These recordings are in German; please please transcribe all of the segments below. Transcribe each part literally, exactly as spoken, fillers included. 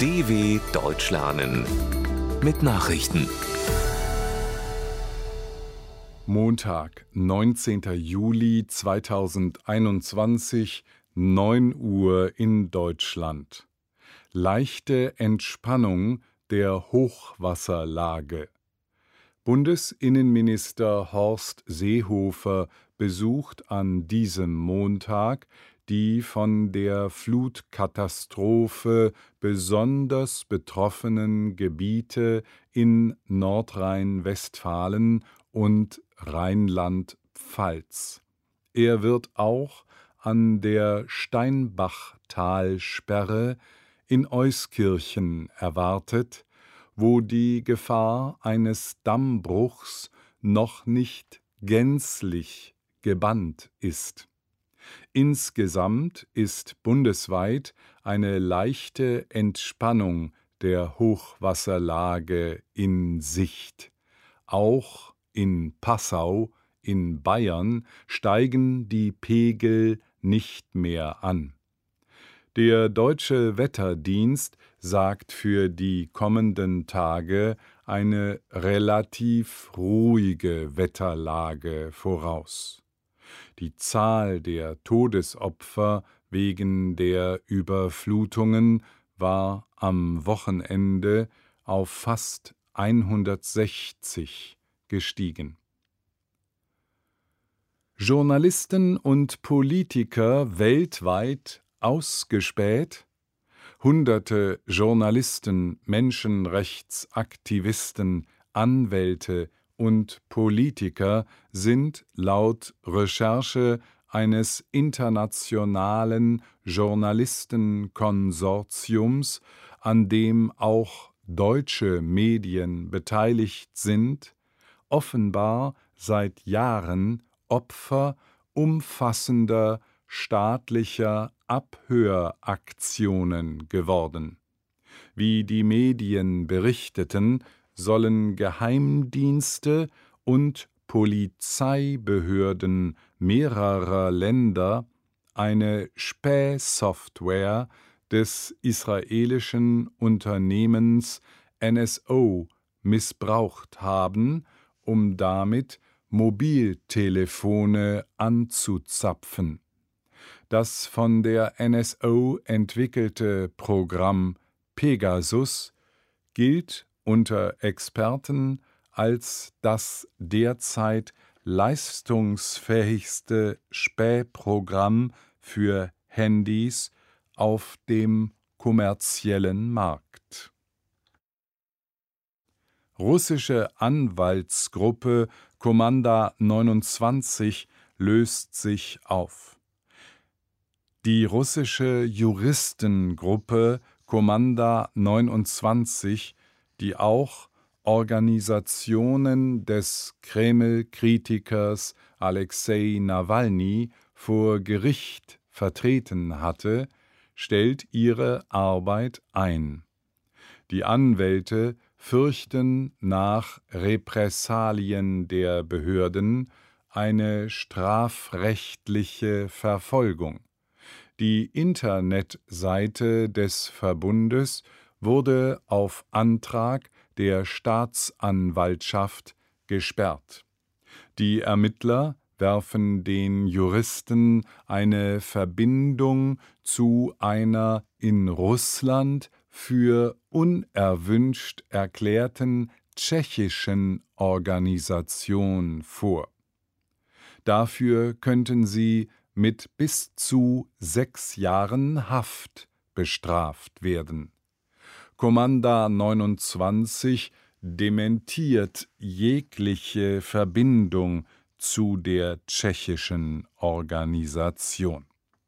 D W Deutsch lernen mit Nachrichten. Montag, neunzehnter Juli zweitausendeinundzwanzig, neun Uhr in Deutschland. Leichte Entspannung der Hochwasserlage. Bundesinnenminister Horst Seehofer besucht an diesem Montag die von der Flutkatastrophe besonders betroffenen Gebiete in Nordrhein-Westfalen und Rheinland-Pfalz. Er wird auch an der Steinbachtalsperre in Euskirchen erwartet, wo die Gefahr eines Dammbruchs noch nicht gänzlich gebannt ist. Insgesamt ist bundesweit eine leichte Entspannung der Hochwasserlage in Sicht. Auch in Passau in Bayern steigen die Pegel nicht mehr an. Der Deutsche Wetterdienst sagt für die kommenden Tage eine relativ ruhige Wetterlage voraus. Die Zahl der Todesopfer wegen der Überflutungen war am Wochenende auf fast hundertsechzig gestiegen. Journalisten und Politiker weltweit ausgespäht? Hunderte Journalisten, Menschenrechtsaktivisten, Anwälte und Politiker sind laut Recherche eines internationalen Journalistenkonsortiums, an dem auch deutsche Medien beteiligt sind, offenbar seit Jahren Opfer umfassender staatlicher Abhöraktionen geworden. Wie die Medien berichteten, sollen Geheimdienste und Polizeibehörden mehrerer Länder eine Spähsoftware des israelischen Unternehmens N S O missbraucht haben, um damit Mobiltelefone anzuzapfen. Das von der N S O entwickelte Programm Pegasus gilt unter Experten als das derzeit leistungsfähigste Spähprogramm für Handys auf dem kommerziellen Markt. Russische Anwaltsgruppe Komanda neunundzwanzig löst sich auf. Die russische Juristengruppe Komanda neunundzwanzig, die auch Organisationen des Kreml-Kritikers Alexei Nawalny vor Gericht vertreten hatte, stellt ihre Arbeit ein. Die Anwälte fürchten nach Repressalien der Behörden eine strafrechtliche Verfolgung. Die Internetseite des Verbundes wurde auf Antrag der Staatsanwaltschaft gesperrt. Die Ermittler werfen den Juristen eine Verbindung zu einer in Russland für unerwünscht erklärten tschechischen Organisation vor. Dafür könnten sie mit bis zu sechs Jahren Haft bestraft werden. Komanda neunundzwanzig dementiert jegliche Verbindung zu der tschechischen Organisation.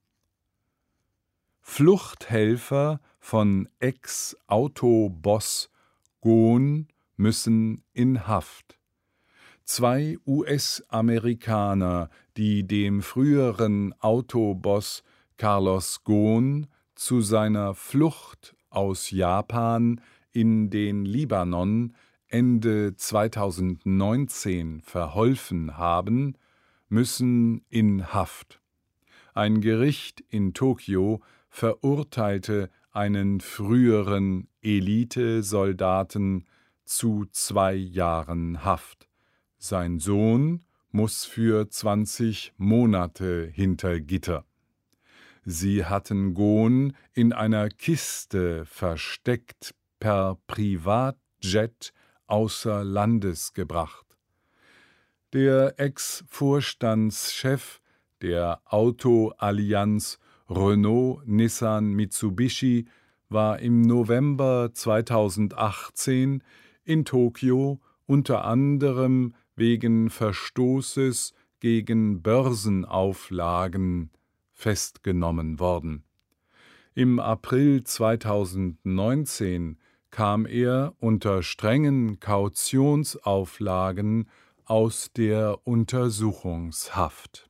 Fluchthelfer von Ex-Autoboss Ghosn müssen in Haft. Zwei U S-Amerikaner, die dem früheren Autoboss Carlos Ghosn zu seiner Flucht aus Japan in den Libanon Ende zweitausendneunzehn verholfen haben, müssen in Haft. Ein Gericht in Tokio verurteilte einen früheren Elitesoldaten zu zwei Jahren Haft. Sein Sohn muss für zwanzig Monate hinter Gitter. Sie hatten Ghosn in einer Kiste versteckt per Privatjet außer Landes gebracht. Der Ex-Vorstandschef der Autoallianz Renault-Nissan-Mitsubishi war im November zweitausendachtzehn in Tokio unter anderem wegen Verstoßes gegen Börsenauflagen festgenommen worden. Im April zweitausendneunzehn kam er unter strengen Kautionsauflagen aus der Untersuchungshaft.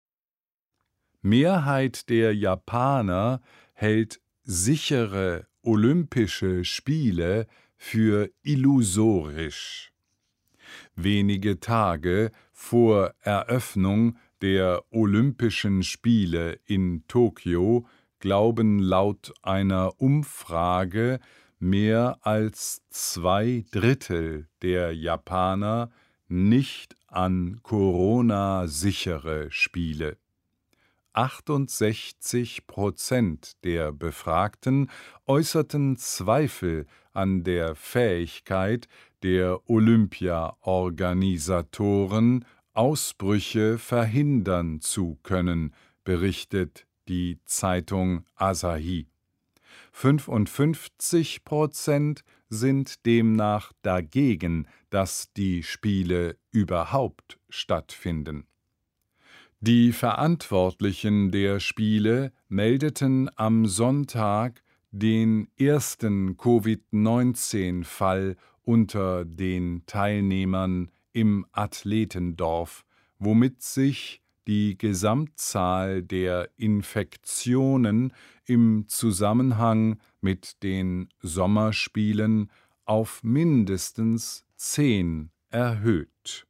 Mehrheit der Japaner hält sichere Olympische Spiele für illusorisch. Wenige Tage vor Eröffnung der Olympischen Spiele in Tokio glauben laut einer Umfrage mehr als zwei Drittel der Japaner nicht an Corona-sichere Spiele. achtundsechzig Prozent der Befragten äußerten Zweifel an der Fähigkeit der Olympia-Organisatoren, Ausbrüche verhindern zu können, berichtet die Zeitung Asahi. fünfundfünfzig Prozent sind demnach dagegen, dass die Spiele überhaupt stattfinden. Die Verantwortlichen der Spiele meldeten am Sonntag den ersten Covid neunzehn Fall unter den Teilnehmern im Athletendorf, womit sich die Gesamtzahl der Infektionen im Zusammenhang mit den Sommerspielen auf mindestens zehn erhöht.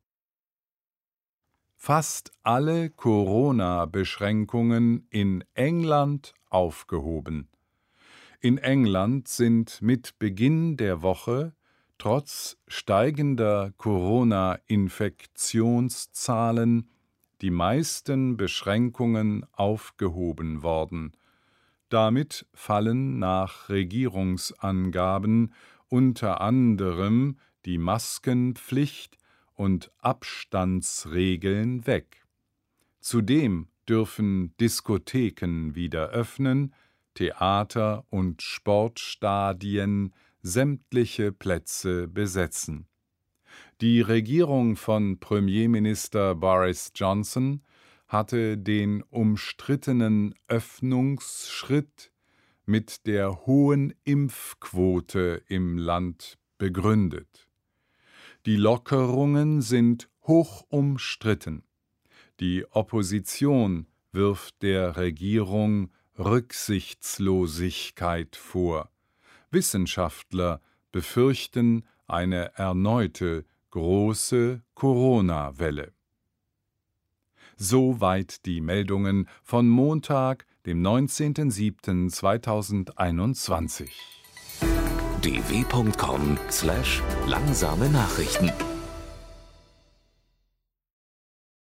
Fast alle Corona-Beschränkungen in England aufgehoben. In England sind mit Beginn der Woche trotz steigender Corona-Infektionszahlen die meisten Beschränkungen aufgehoben worden. Damit fallen nach Regierungsangaben unter anderem die Maskenpflicht und Abstandsregeln weg. Zudem dürfen Diskotheken wieder öffnen, Theater und Sportstadien sämtliche Plätze besetzen. Die Regierung von Premierminister Boris Johnson hatte den umstrittenen Öffnungsschritt mit der hohen Impfquote im Land begründet. Die Lockerungen sind hoch umstritten. Die Opposition wirft der Regierung Rücksichtslosigkeit vor. Wissenschaftler befürchten eine erneute große Corona-Welle. Soweit die Meldungen von Montag, dem neunzehnten siebten zweitausendeinundzwanzig. d w punkt com slash langsame Nachrichten